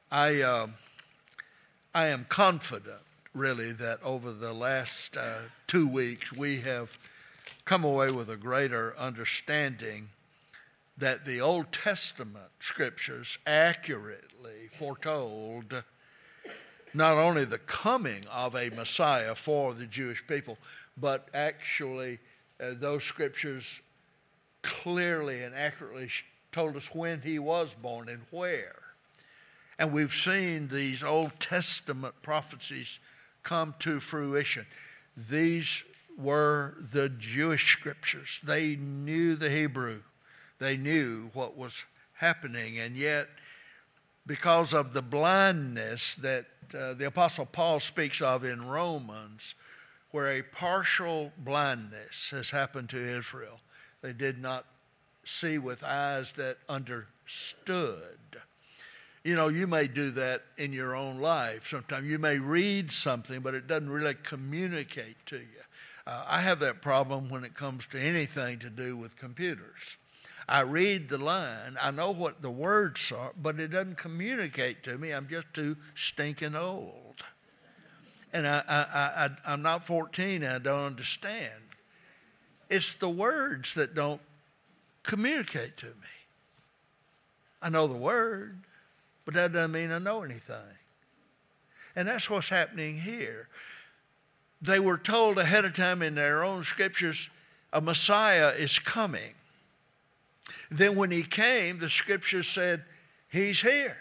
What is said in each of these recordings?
I I am confident, really, that over the last 2 weeks we have come away with a greater understanding that the Old Testament scriptures accurately foretold not only the coming of a Messiah for the Jewish people, but actually those scriptures clearly and accurately told us when he was born and where. And we've seen these Old Testament prophecies come to fruition. These were the Jewish scriptures. They knew the Hebrew. They knew what was happening. And yet, because of the blindness that the Apostle Paul speaks of in Romans, where a partial blindness has happened to Israel, they did not see with eyes that understood. You know, you may do that in your own life. Sometimes you may read something, but it doesn't really communicate to you. I have that problem when it comes to anything to do with computers. I read the line, I know what the words are, but it doesn't communicate to me. I'm just too stinking old. And I'm not 14 and I don't understand. It's the words that don't communicate to me. I know the word, but that doesn't mean I know anything. And that's what's happening here. They were told ahead of time in their own scriptures, a Messiah is coming. Then when he came, the scriptures said, he's here.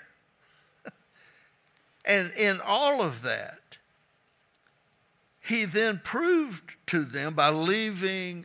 And in all of that, he then proved to them by living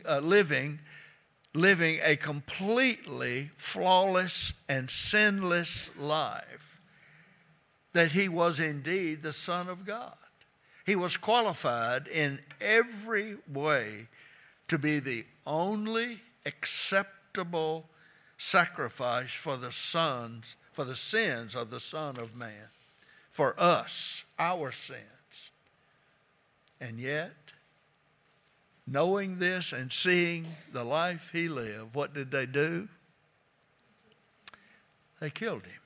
a completely flawless and sinless life that he was indeed the Son of God. He was qualified in every way to be the only acceptable sacrifice for the sins of the Son of Man, for us, our sins. And yet, knowing this and seeing the life he lived, what did they do? They killed him.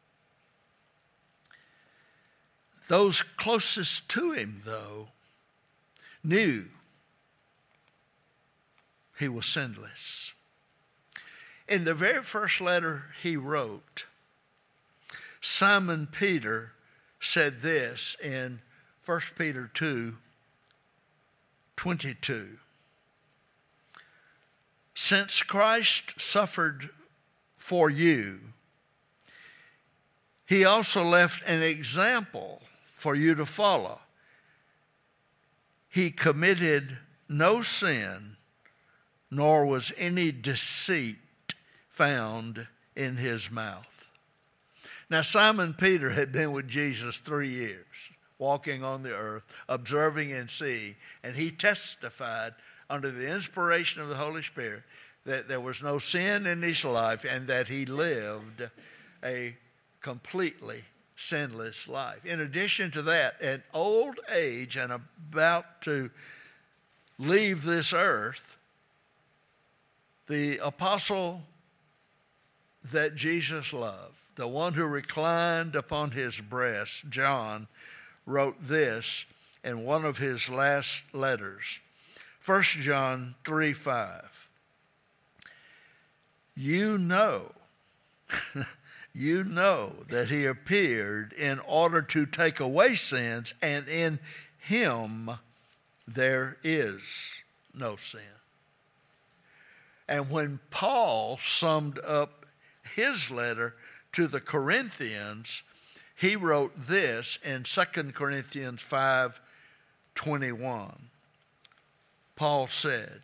Those closest to him, though, knew he was sinless. In the very first letter he wrote, Simon Peter said this in 1 Peter 2:22. Since Christ suffered for you, he also left an example for you to follow. He committed no sin, nor was any deceit found in his mouth. Now, Simon Peter had been with Jesus 3 years, walking on the earth, observing and seeing, and he testified under the inspiration of the Holy Spirit that there was no sin in his life and that he lived a completely sinless life. In addition to that, at old age and about to leave this earth, the apostle that Jesus loved, the one who reclined upon his breast, John, wrote this in one of his last letters, 1 John 3:5. You know that he appeared in order to take away sins, and in him there is no sin. And when Paul summed up his letter to the Corinthians, he wrote this in 2 Corinthians 5:21. Paul said,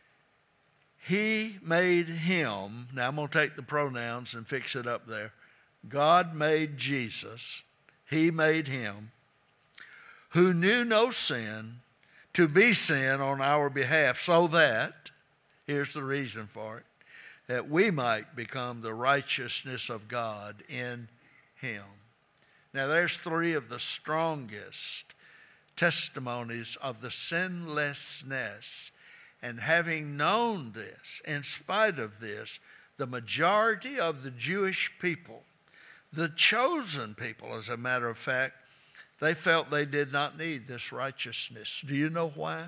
he made him, now I'm going to take the pronouns and fix it up there. God made Jesus, he made him, who knew no sin, to be sin on our behalf, so that, here's the reason for it, that we might become the righteousness of God in him. Now there's 3 of the strongest testimonies of the sinlessness. And having known this, in spite of this, the majority of the Jewish people, The chosen people, as a matter of fact, they felt they did not need this righteousness. Do you know why?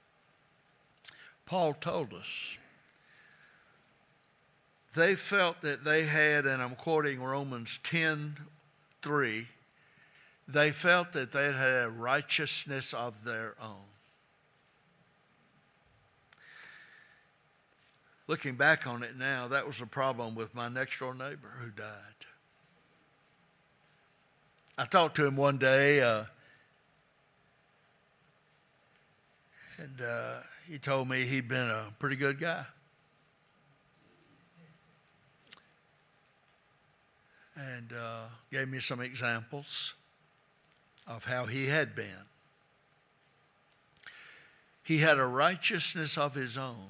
Paul told us. They felt that they had, and I'm quoting Romans 10:3, they felt that they had a righteousness of their own. Looking back on it now, that was a problem with my next door neighbor who died. I talked to him one day, and he told me he'd been a pretty good guy. And gave me some examples of how he had been. He had a righteousness of his own.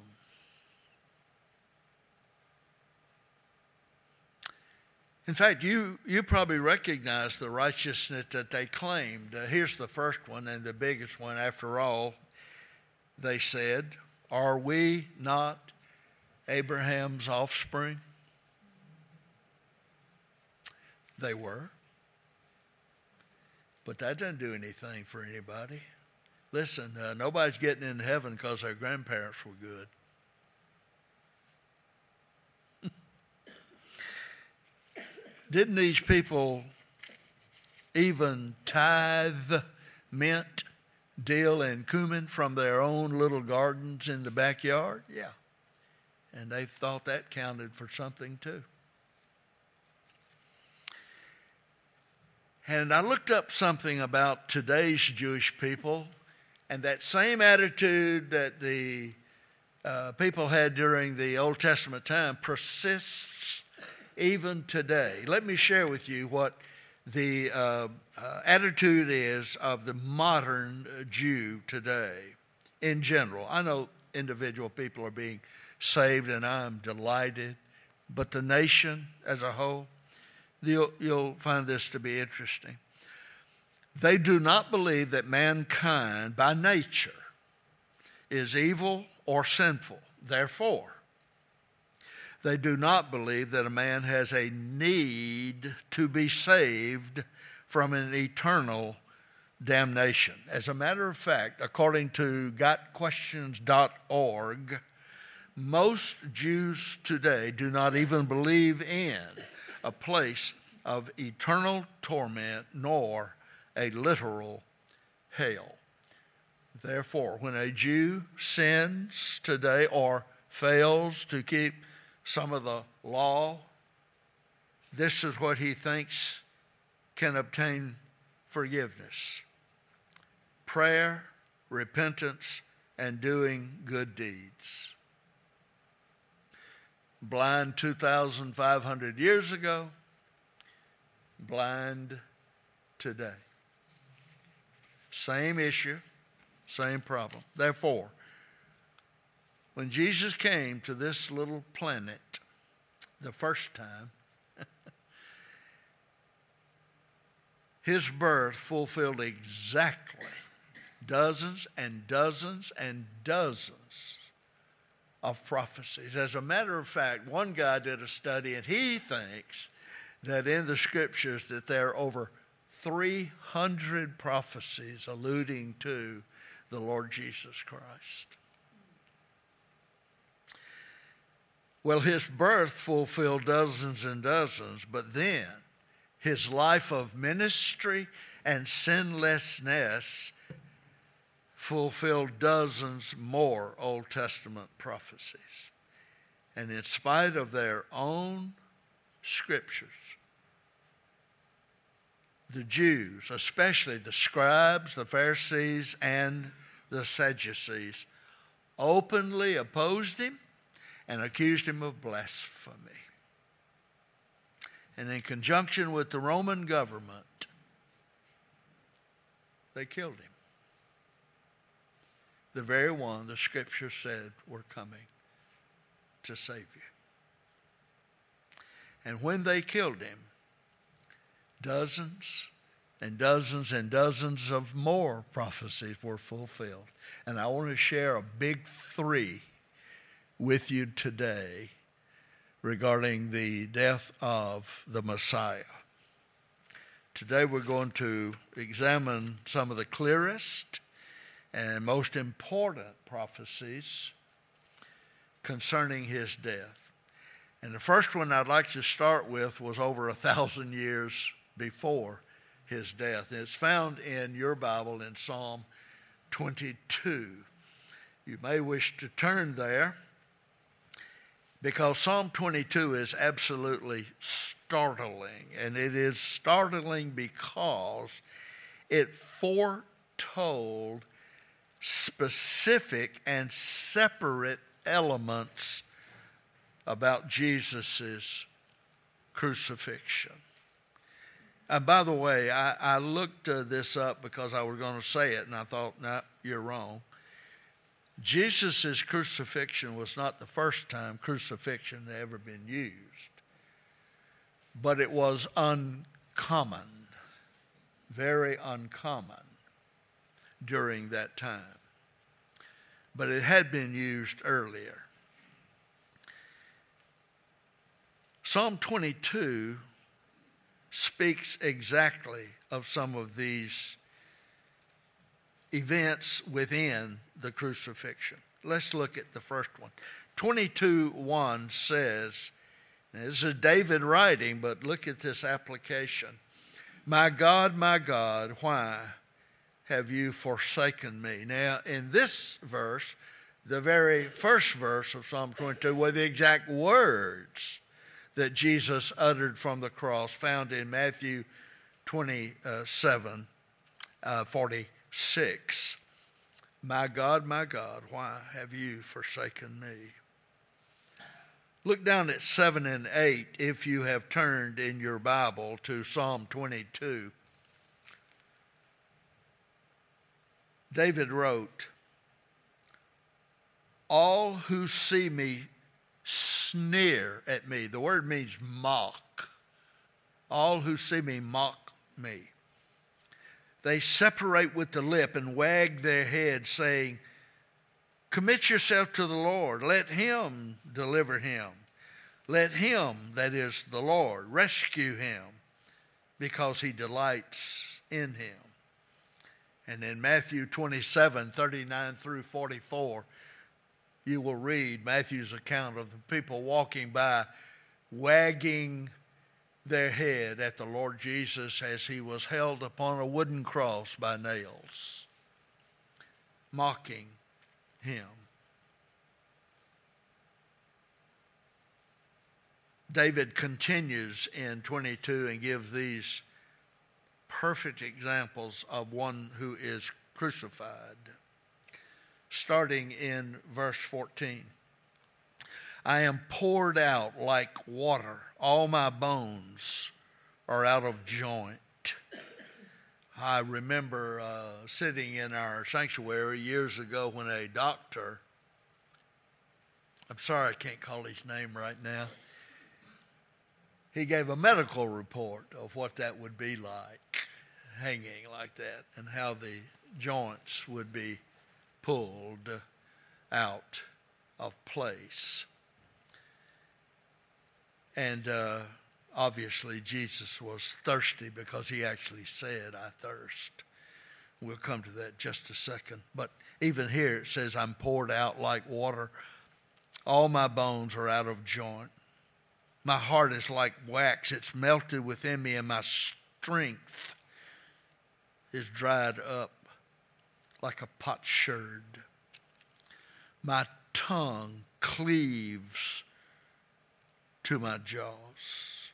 In fact, you probably recognize the righteousness that they claimed. Here's the first one and the biggest one. After all, they said, "Are we not Abraham's offspring?" They were. But that doesn't do anything for anybody. Listen, nobody's getting into heaven because their grandparents were good. Didn't these people even tithe mint, dill, and cumin from their own little gardens in the backyard? Yeah. And they thought that counted for something too. And I looked up something about today's Jewish people, and that same attitude that the people had during the Old Testament time persists even today. Let me share with you what the attitude is of the modern Jew today in general. I know individual people are being saved, and I'm delighted, but the nation as a whole, you'll find this to be interesting. They do not believe that mankind by nature is evil or sinful. Therefore, they do not believe that a man has a need to be saved from an eternal damnation. As a matter of fact, according to gotquestions.org, most Jews today do not even believe in a place of eternal torment nor a literal hell. Therefore, when a Jew sins today or fails to keep some of the law, this is what he thinks can obtain forgiveness: prayer, repentance, and doing good deeds. Blind 2,500 years ago, blind today. Same issue, same problem. Therefore, when Jesus came to this little planet the first time, his birth fulfilled exactly dozens and dozens and dozens of prophecies. As a matter of fact, one guy did a study, and he thinks that in the scriptures that there are over 300 prophecies alluding to the Lord Jesus Christ. Well, his birth fulfilled dozens and dozens, but then his life of ministry and sinlessness fulfilled dozens more Old Testament prophecies. And in spite of their own scriptures, the Jews, especially the scribes, the Pharisees, and the Sadducees, openly opposed him and accused him of blasphemy. And in conjunction with the Roman government, they killed him. The very one the scripture said were coming to save you. And when they killed him, dozens and dozens and dozens of more prophecies were fulfilled. And I want to share a big three with you today regarding the death of the Messiah. Today we're going to examine some of the clearest and most important prophecies concerning his death. And the first one I'd like to start with was over 1,000 years before his death. And it's found in your Bible in Psalm 22. You may wish to turn there because Psalm 22 is absolutely startling. And it is startling because it foretold specific and separate elements about Jesus' crucifixion. And by the way, I looked this up because I was going to say it, and I thought, no, you're wrong. Jesus' crucifixion was not the first time crucifixion had ever been used, but it was uncommon, very uncommon during that time. But it had been used earlier. Psalm 22 speaks exactly of some of these events within the crucifixion. Let's look at the first one. 22:1 says, this is David writing, but look at this application. My God, why have you forsaken me? Now, in this verse, the very first verse of Psalm 22 were the exact words that Jesus uttered from the cross, found in Matthew 27:46. My God, why have you forsaken me? Look down at 7 and 8 if you have turned in your Bible to Psalm 22. David wrote, all who see me sneer at me. The word means mock. All who see me mock me. They separate with the lip and wag their head, saying, commit yourself to the Lord. Let him deliver him. Let him, that is the Lord, rescue him, because he delights in him. And in Matthew 27:39-44, you will read Matthew's account of the people walking by, wagging their head at the Lord Jesus as he was held upon a wooden cross by nails, mocking him. David continues in 22 and gives these perfect examples of one who is crucified. Starting in verse 14. I am poured out like water. All my bones are out of joint. I remember sitting in our sanctuary years ago when a doctor, I'm sorry I can't call his name right now, he gave a medical report of what that would be like, hanging like that, and how the joints would be pulled out of place. And obviously Jesus was thirsty because he actually said, I thirst. We'll come to that just a second. But even here it says, I'm poured out like water. All my bones are out of joint. My heart is like wax. It's melted within me, and my strength is dried up like a potsherd. My tongue cleaves to my jaws.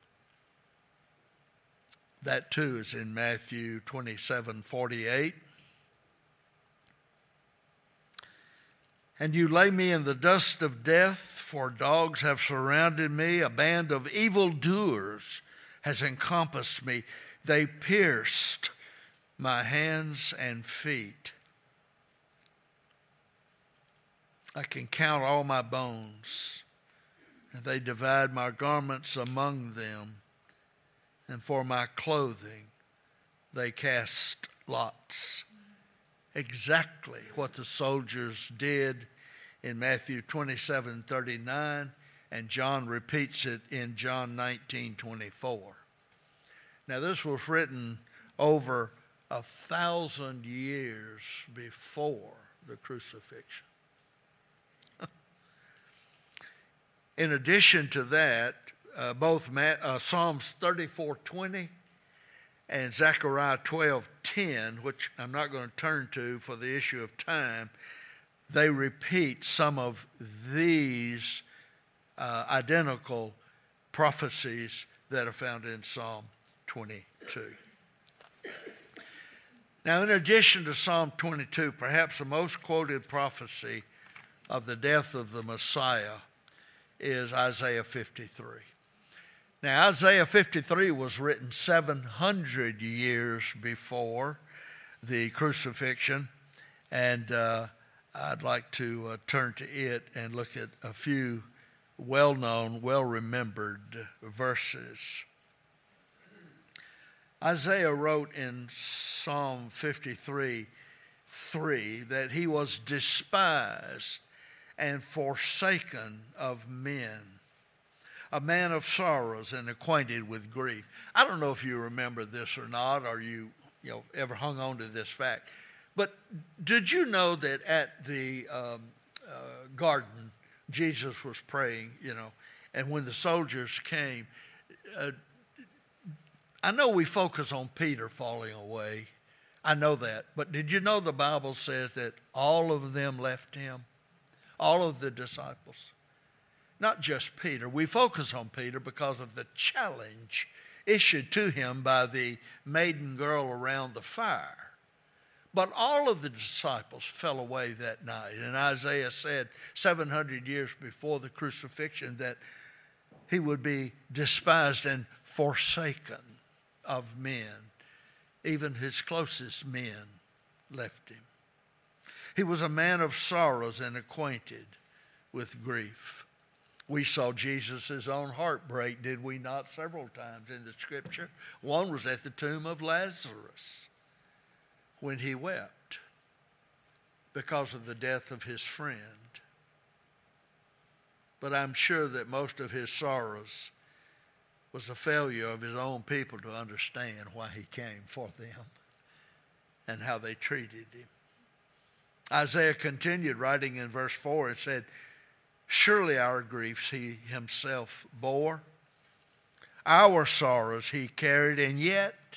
That too is in Matthew 27:48. And you lay me in the dust of death, for dogs have surrounded me. A band of evildoers has encompassed me. They pierced my hands and feet. I can count all my bones, and they divide my garments among them, and for my clothing they cast lots. Exactly what the soldiers did in Matthew 27:39, and John repeats it in John 19:24. Now, this was written over 1,000 years before the crucifixion. In addition to that, both Psalms 34:20 and Zechariah 12:10, which I'm not going to turn to for the issue of time, they repeat some of these identical prophecies that are found in Psalm 22. Now, in addition to Psalm 22, perhaps the most quoted prophecy of the death of the Messiah is Isaiah 53. Now, Isaiah 53 was written 700 years before the crucifixion, and I'd like to turn to it and look at a few well-known, well-remembered verses. Isaiah wrote in Psalm 53:3 that he was despised and forsaken of men, a man of sorrows and acquainted with grief. I don't know if you remember this or not, or you ever hung on to this fact, but did you know that at the garden, Jesus was praying, and when the soldiers came, I know we focus on Peter falling away. I know that. But did you know the Bible says that all of them left him? All of the disciples. Not just Peter. We focus on Peter because of the challenge issued to him by the maiden girl around the fire. But all of the disciples fell away that night. And Isaiah said 700 years before the crucifixion that he would be despised and forsaken of men. Even his closest men left him. He was a man of sorrows and acquainted with grief. We saw Jesus' own heart break, did we not, several times in the scripture? One was at the tomb of Lazarus when he wept because of the death of his friend. But I'm sure that most of his sorrows was the failure of his own people to understand why he came for them and how they treated him. Isaiah continued writing in verse 4 and said, surely our griefs he himself bore, our sorrows he carried, and yet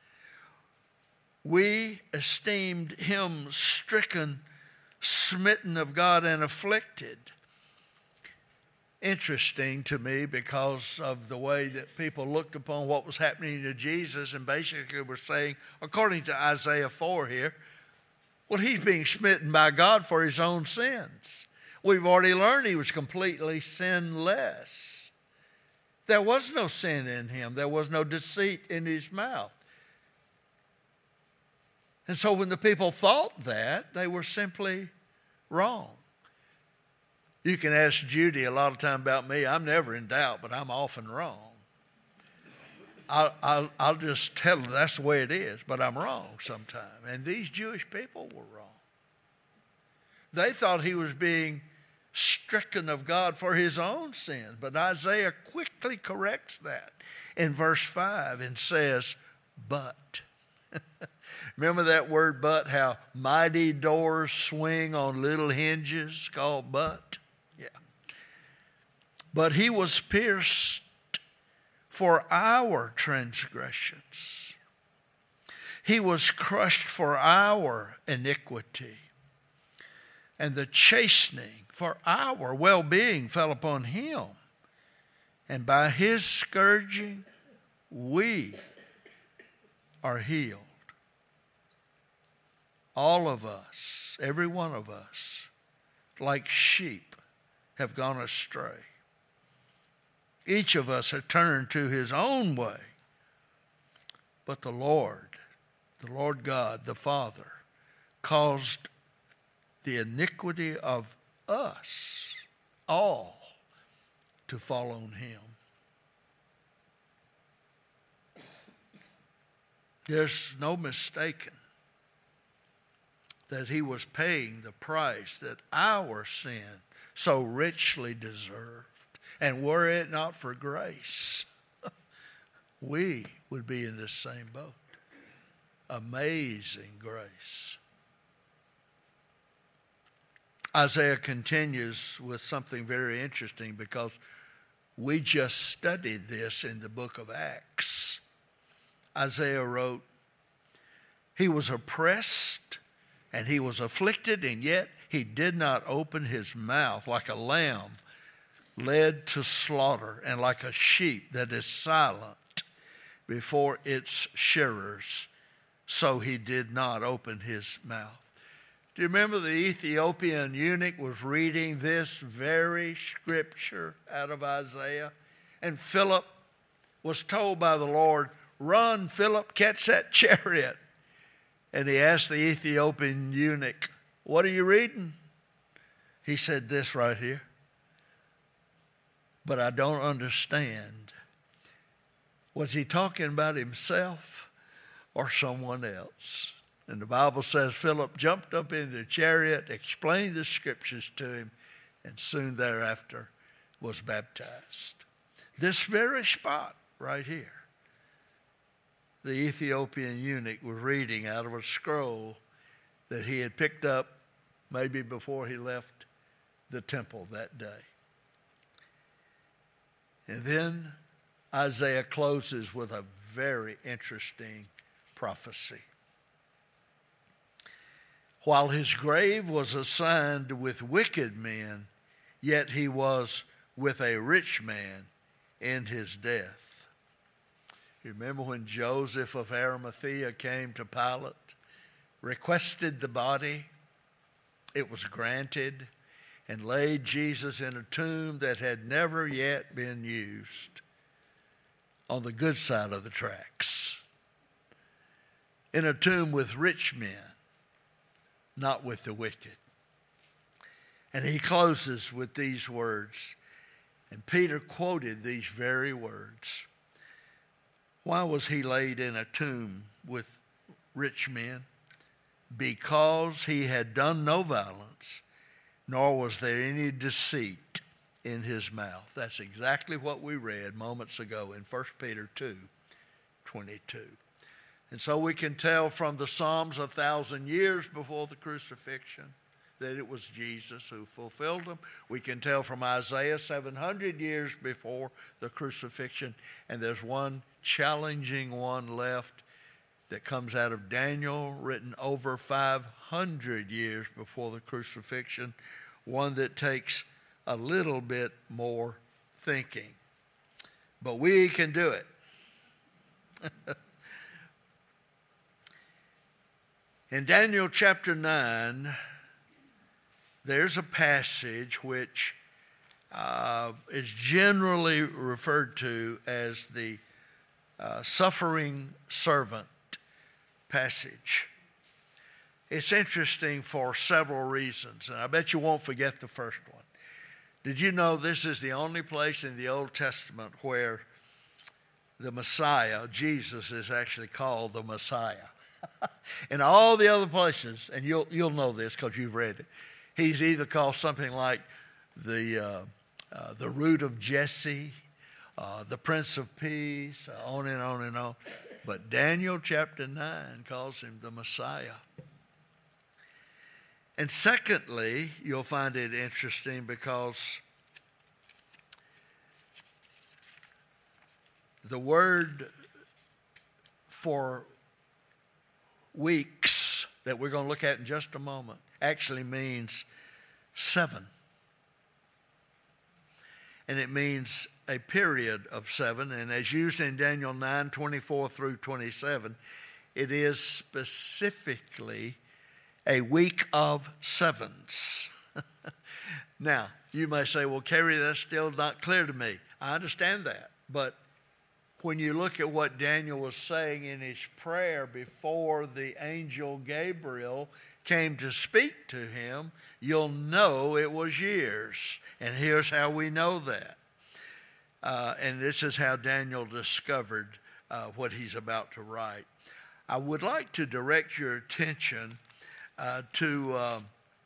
we esteemed him stricken, smitten of God, and afflicted. Interesting to me because of the way that people looked upon what was happening to Jesus, and basically were saying, according to Isaiah 4 here, well, he's being smitten by God for his own sins. We've already learned he was completely sinless. There was no sin in him. There was no deceit in his mouth. And so when the people thought that, they were simply wrong. You can ask Judy a lot of time about me. I'm never in doubt, but I'm often wrong. I'll just tell her that's the way it is, but I'm wrong sometimes. And these Jewish people were wrong. They thought he was being stricken of God for his own sins. But Isaiah quickly corrects that in verse 5 and says, but. Remember that word but, how mighty doors swing on little hinges called but? Yeah. But he was pierced for our transgressions. He was crushed for our iniquity. And the chastening for our well-being fell upon him. And by his scourging, we are healed. All of us, every one of us, like sheep, have gone astray. Each of us had turned to his own way. But the Lord God, the Father, caused the iniquity of us all to fall on him. There's no mistaking that he was paying the price that our sin so richly deserved. And were it not for grace, we would be in this same boat. Amazing grace. Isaiah continues with something very interesting because we just studied this in the book of Acts. Isaiah wrote, "He was oppressed and he was afflicted, and yet he did not open his mouth, like a lamb led to slaughter, and like a sheep that is silent before its shearers, so he did not open his mouth." Do you remember the Ethiopian eunuch was reading this very scripture out of Isaiah? And Philip was told by the Lord, "Run, Philip, catch that chariot." And he asked the Ethiopian eunuch, "What are you reading?" He said this right here, "But I don't understand." Was he talking about himself or someone else? And the Bible says Philip jumped up in the chariot, explained the scriptures to him, and soon thereafter was baptized. This very spot right here, the Ethiopian eunuch was reading out of a scroll that he had picked up maybe before he left the temple that day. And then Isaiah closes with a very interesting prophecy. "While his grave was assigned with wicked men, yet he was with a rich man in his death." You remember when Joseph of Arimathea came to Pilate, requested the body, it was granted, and laid Jesus in a tomb that had never yet been used, on the good side of the tracks, in a tomb with rich men, not with the wicked. And he closes with these words, and Peter quoted these very words. Why was he laid in a tomb with rich men? Because he had done no violence, nor was there any deceit in his mouth. That's exactly what we read moments ago in 1 Peter 2:22. And so we can tell from the Psalms 1,000 years before the crucifixion that it was Jesus who fulfilled them. We can tell from Isaiah 700 years before the crucifixion. And there's one challenging one left that comes out of Daniel, written over 500 years before the crucifixion, one that takes a little bit more thinking. But we can do it. In Daniel chapter 9, there's a passage which is generally referred to as the suffering servant passage. It's interesting for several reasons, and I bet you won't forget the first one. Did you know this is the only place in the Old Testament where the Messiah, Jesus, is actually called the Messiah? In all the other places, and you'll know this because you've read it, he's either called something like the root of Jesse, the Prince of Peace, on and on and on. But Daniel chapter 9 calls him the Messiah. And secondly, you'll find it interesting because the word for weeks that we're going to look at in just a moment actually means 7. And it means a period of 7. And as used in Daniel 9:24 through 27, it is specifically a week of 7s. Now, you may say, well, Kerry, that's still not clear to me. I understand that. But when you look at what Daniel was saying in his prayer before the angel Gabriel came to speak to him, you'll know it was years. And here's how we know that. And this is how Daniel discovered what he's about to write. I would like to direct your attention to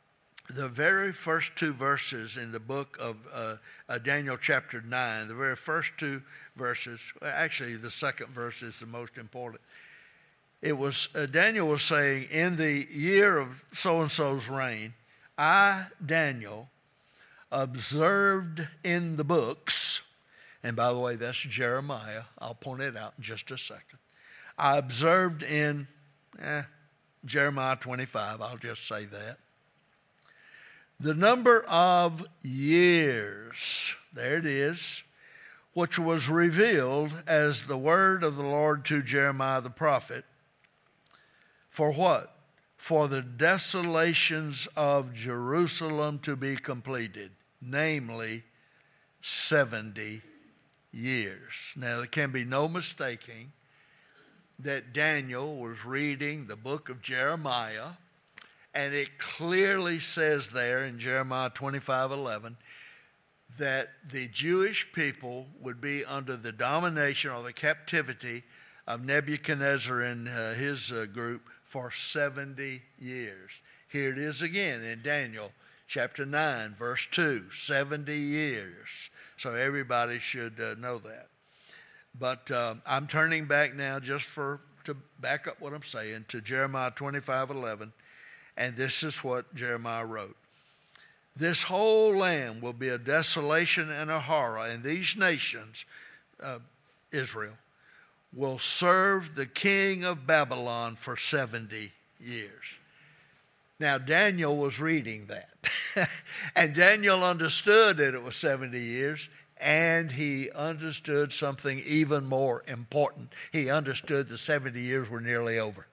the very first two verses in the book of Daniel chapter 9, the very first two verses, actually the second verse is the most important. It was, Daniel was saying, in the year of so-and-so's reign, I, Daniel, observed in the books, and by the way, that's Jeremiah. I'll point it out in just a second. I observed in Jeremiah 25, I'll just say that. The number of years, there it is, which was revealed as the word of the Lord to Jeremiah the prophet. For what? For the desolations of Jerusalem to be completed, namely 70 years. Now, there can be no mistaking that Daniel was reading the book of Jeremiah, and it clearly says there in Jeremiah 25:11 that the Jewish people would be under the domination or the captivity of Nebuchadnezzar and his group for 70 years. Here it is again in Daniel chapter 9, verse 2, 70 years. So everybody should know that. But I'm turning back now just to back up what I'm saying to Jeremiah 25:11, and this is what Jeremiah wrote. This whole land will be a desolation and a horror, and these nations, Israel, will serve the king of Babylon for 70 years. Now, Daniel was reading that, and Daniel understood that it was 70 years, and he understood something even more important. He understood the 70 years were nearly over.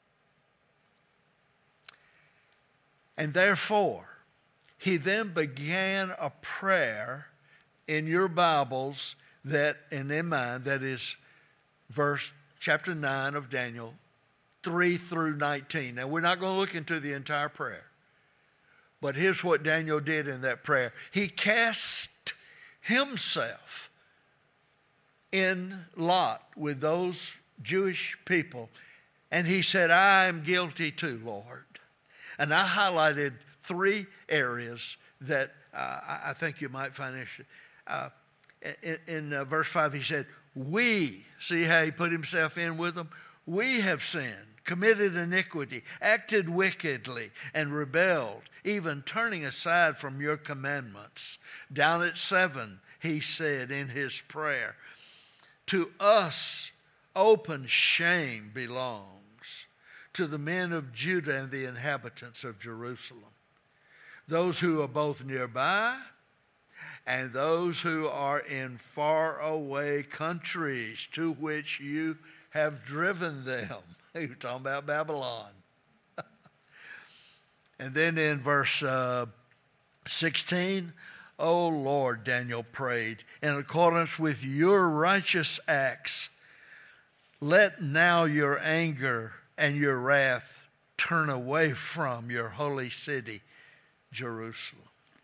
And therefore, he then began a prayer in your Bibles that, and in mine, that is chapter 9 of Daniel, 3 through 19. Now, we're not going to look into the entire prayer, but here's what Daniel did in that prayer. He cast himself in lot with those Jewish people, and he said, I am guilty too, Lord. And I highlighted 3 areas that I think you might find interesting. In verse 5, he said, we, see how he put himself in with them? We have sinned, committed iniquity, acted wickedly, and rebelled, even turning aside from your commandments. Down at 7, he said in his prayer, to us open shame belongs, to the men of Judah and the inhabitants of Jerusalem, those who are both nearby and those who are in faraway countries to which you have driven them. You're talking about Babylon. And then in verse 16, O Lord, Daniel prayed, in accordance with your righteous acts, let now your anger and your wrath turn away from your holy city, Jerusalem.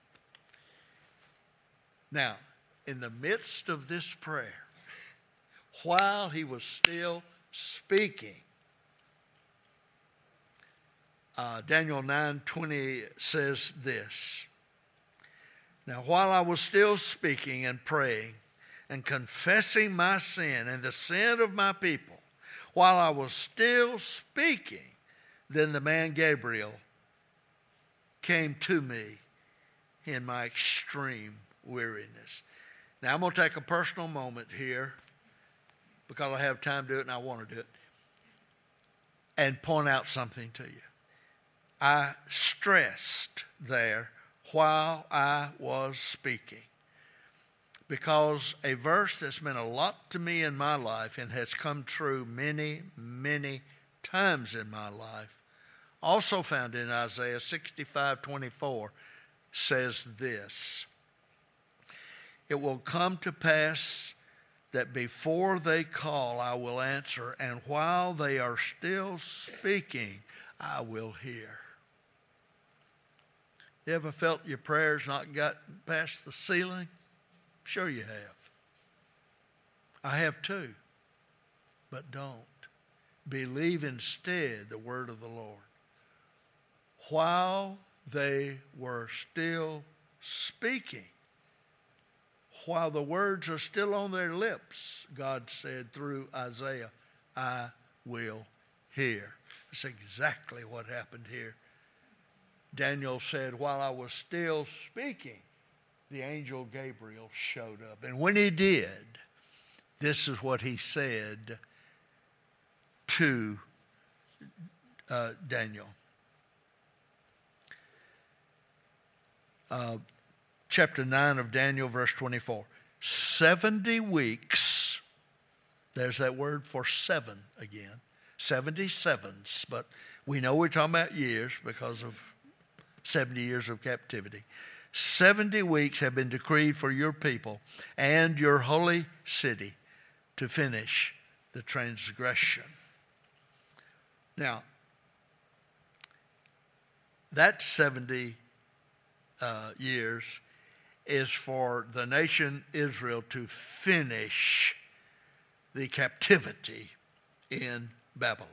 Now, in the midst of this prayer, while he was still speaking, Daniel 9:20 says this. Now, while I was still speaking and praying and confessing my sin and the sin of my people, while I was still speaking, then the man Gabriel came to me in my extreme weariness. Now, I'm going to take a personal moment here because I have time to do it and I want to do it, and point out something to you. I stressed there while I was speaking because a verse that's meant a lot to me in my life and has come true many, many times in my life, also found in Isaiah 65:24, says this. It will come to pass that before they call, I will answer, and while they are still speaking, I will hear. You ever felt your prayers not got past the ceiling? Sure you have. I have too. But don't. Believe instead the word of the Lord. While they were still speaking. While the words are still on their lips, God said through Isaiah, I will hear. That's exactly what happened here. Daniel said, while I was still speaking, the angel Gabriel showed up. And when he did, this is what he said to Daniel. Chapter 9 of Daniel, verse 24. 70 weeks, there's that word for seven again. 77s, but we know we're talking about years because of 70 years of captivity. 70 weeks have been decreed for your people and your holy city to finish the transgression. Now, that 70 years is for the nation Israel to finish the captivity in Babylon.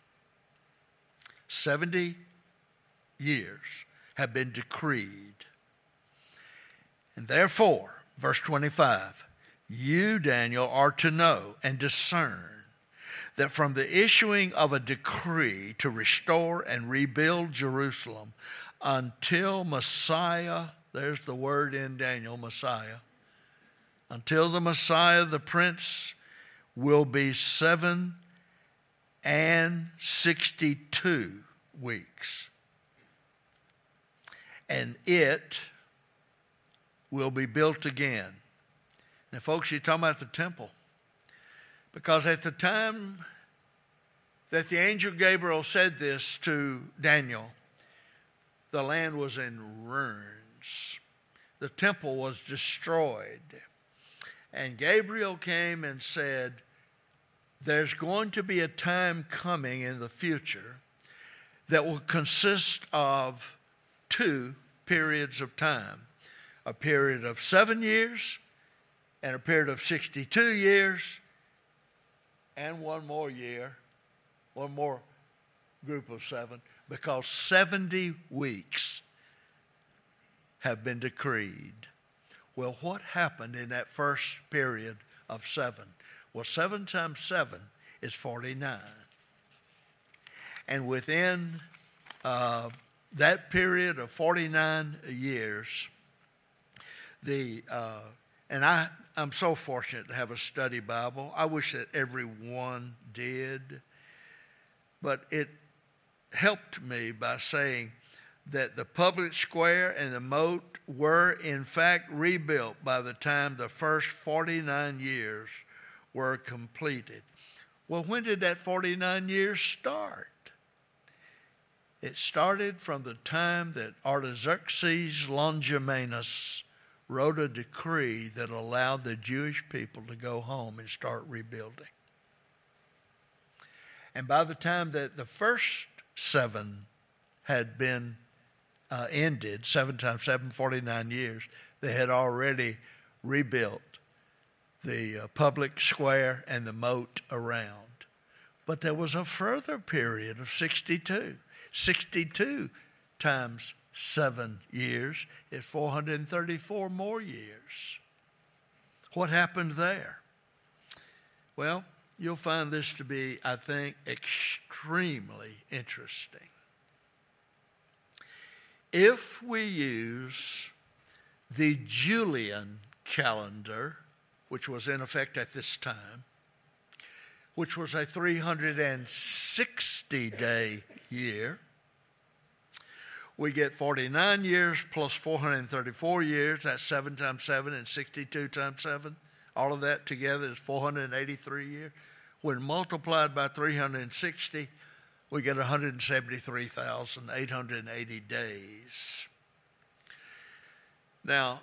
70 years have been decreed. And therefore, verse 25, you, Daniel, are to know and discern that from the issuing of a decree to restore and rebuild Jerusalem until Messiah, there's the word in Daniel, Messiah, until the Messiah, the Prince, will be 7 and 62 weeks. And it will be built again. Now, folks, you're talking about the temple. Because at the time that the angel Gabriel said this to Daniel, the land was in ruins. The temple was destroyed. And Gabriel came and said, there's going to be a time coming in the future that will consist of 2 periods of time. A period of 7 years and a period of 62 years and one more year, one more group of 7, because 70 weeks have been decreed. Well, what happened in that first period of 7? Well, 7 times 7 is 49. And within that period of 49 years, I'm so fortunate to have a study Bible. I wish that everyone did. But it helped me by saying that the public square and the moat were in fact rebuilt by the time the first 49 years were completed. Well, when did that 49 years start? It started from the time that Artaxerxes Longimanus wrote a decree that allowed the Jewish people to go home and start rebuilding. And by the time that the first 7 had been ended, 7 times 7, 49 years, they had already rebuilt the public square and the moat around. But there was a further period of 62. 62 times 7 years is 434 more years. What happened there? Well, you'll find this to be, I think, extremely interesting. If we use the Julian calendar, which was in effect at this time, which was a 360-day year, we get 49 years plus 434 years. That's 7 times 7 and 62 times 7. All of that together is 483 years. When multiplied by 360, we get 173,880 days. Now,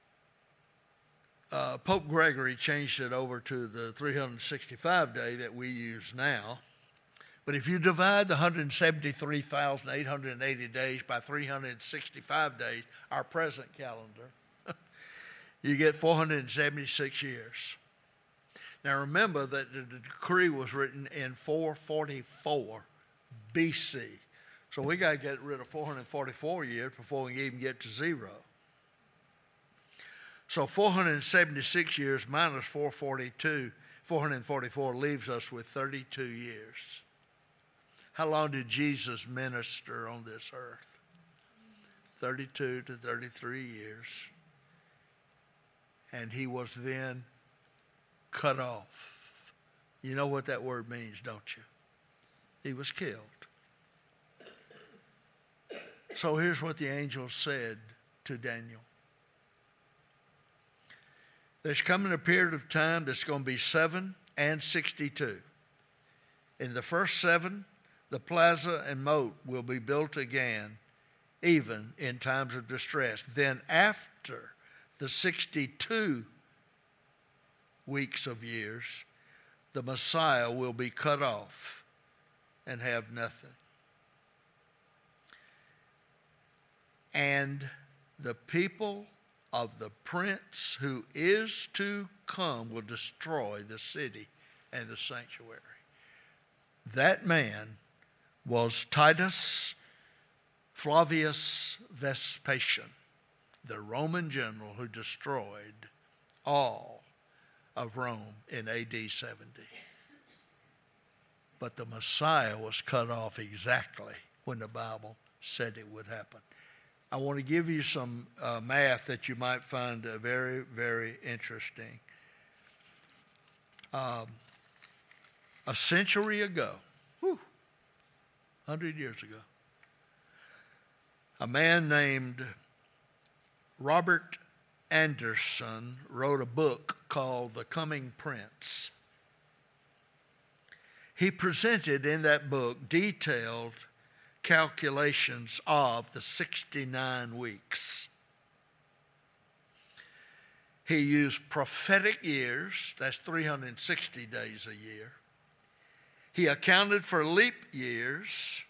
Pope Gregory changed it over to the 365 day that we use now. But if you divide the 173,880 days by 365 days, our present calendar, you get 476 years. Now remember that the decree was written in 444 BC. So we got to get rid of 444 years before we can even get to zero. So 476 years minus 444 leaves us with 32 years. How long did Jesus minister on this earth? 32 to 33 years. And he was then cut off. You know what that word means, don't you? He was killed. So here's what the angel said to Daniel. There's coming a period of time that's going to be 7 and 62. In the first 7, the plaza and moat will be built again, even in times of distress. Then after the 62 weeks of years, the Messiah will be cut off and have nothing. And the people of the prince who is to come will destroy the city and the sanctuary. That man was Titus Flavius Vespasian, the Roman general who destroyed all of Rome in AD 70. But the Messiah was cut off exactly when the Bible said it would happen. I want to give you some math that you might find very, very interesting. A century ago, 100 years ago, a man named Robert Anderson wrote a book called The Coming Prince. He presented in that book detailed calculations of the 69 weeks. He used prophetic years, that's 360 days a year. He accounted for leap years.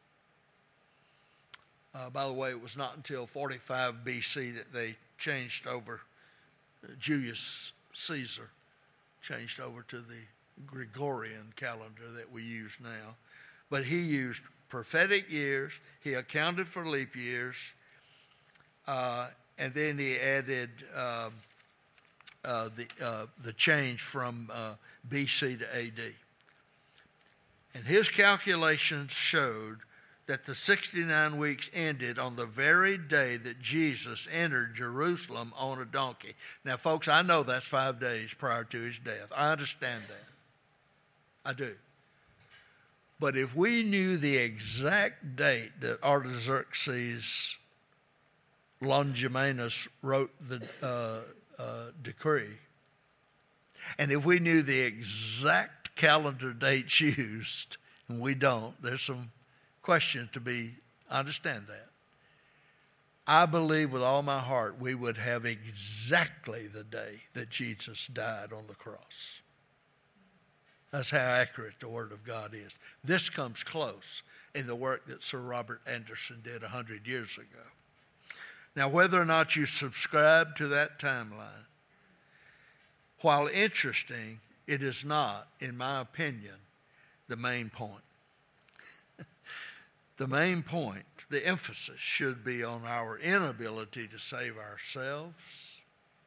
By the way, it was not until 45 BC that they changed over, Julius Caesar changed over to the Gregorian calendar that we use now. But he used prophetic years, he accounted for leap years, and then he added the change from BC to AD. And his calculations showed that the 69 weeks ended on the very day that Jesus entered Jerusalem on a donkey. Now, folks, I know that's 5 days prior to his death. I understand that. I do. But if we knew the exact date that Artaxerxes Longimanus wrote the decree, and if we knew the exact calendar dates used, and we don't, there's some questions to be, I understand that. I believe with all my heart we would have exactly the day that Jesus died on the cross. That's how accurate the Word of God is. This comes close in the work that Sir Robert Anderson did 100 years ago. Now, whether or not you subscribe to that timeline, while interesting, it is not, in my opinion, the main point. The main point, the emphasis should be on our inability to save ourselves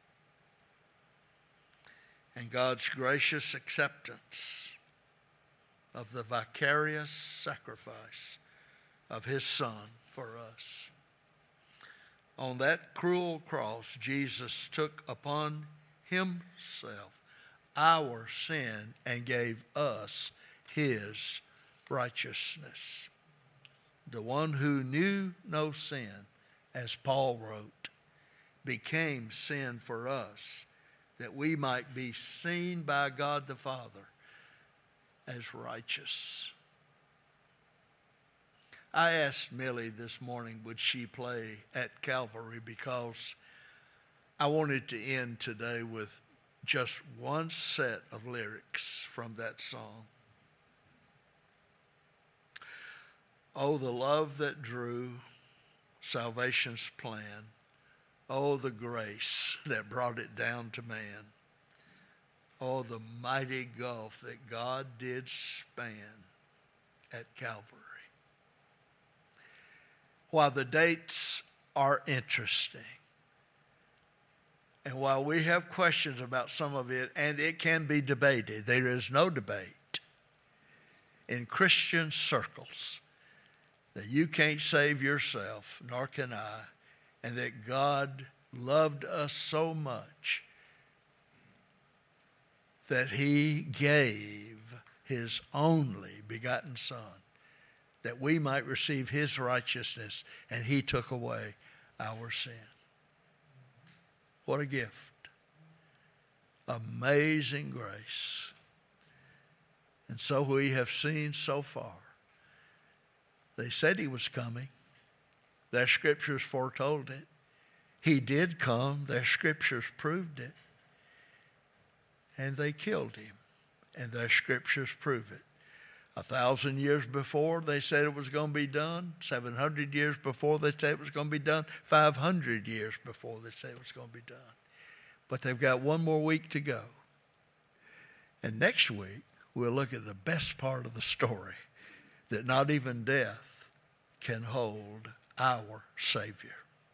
and God's gracious acceptance of the vicarious sacrifice of his Son for us. On that cruel cross, Jesus took upon himself our sin and gave us his righteousness. The one who knew no sin, as Paul wrote, became sin for us, that we might be seen by God the Father as righteous. I asked Millie this morning, would she play at Calvary, because I wanted to end today with just one set of lyrics from that song. Oh, the love that drew salvation's plan. Oh, the grace that brought it down to man. Oh, the mighty gulf that God did span at Calvary. while the dates are interesting, and while we have questions about some of it, and it can be debated, there is no debate in Christian circles that you can't save yourself, nor can I, and that God loved us so much that he gave his only begotten Son, that we might receive his righteousness, and he took away our sin. What a gift. Amazing grace. And so we have seen so far. They said he was coming. Their scriptures foretold it. He did come. Their scriptures proved it. And they killed him. And their scriptures prove it. 1,000 years before, they said it was going to be done. 700 years before, they said it was going to be done. 500 years before, they said it was going to be done. But they've got one more week to go. And next week, we'll look at the best part of the story, that not even death can hold our Savior.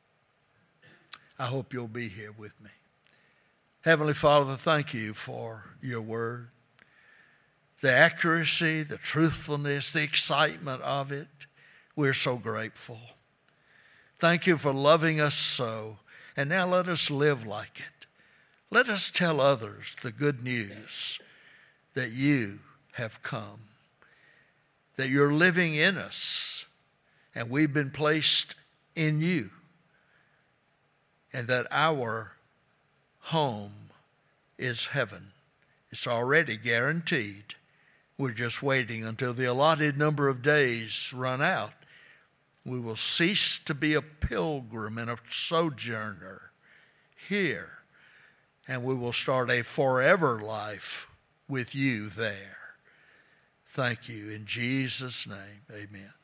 I hope you'll be here with me. Heavenly Father, thank you for your word. The accuracy, the truthfulness, the excitement of it. We're so grateful. Thank you for loving us so. And now let us live like it. Let us tell others the good news that you have come, that you're living in us, and we've been placed in you, and that our home is heaven. It's already guaranteed. We're just waiting until the allotted number of days run out. We will cease to be a pilgrim and a sojourner here, and we will start a forever life with you there. Thank you. In Jesus' name, amen.